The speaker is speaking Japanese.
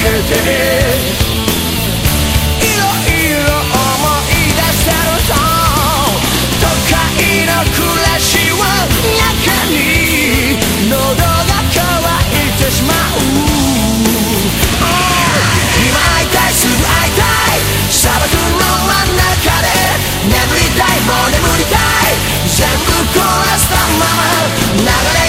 けていろいろ思い出せると都会の暮らしはやけに喉が渇いてしまう今会いたいすぐ会いたい砂漠の真ん中で眠りたいもう眠りたい全部壊したまま流れ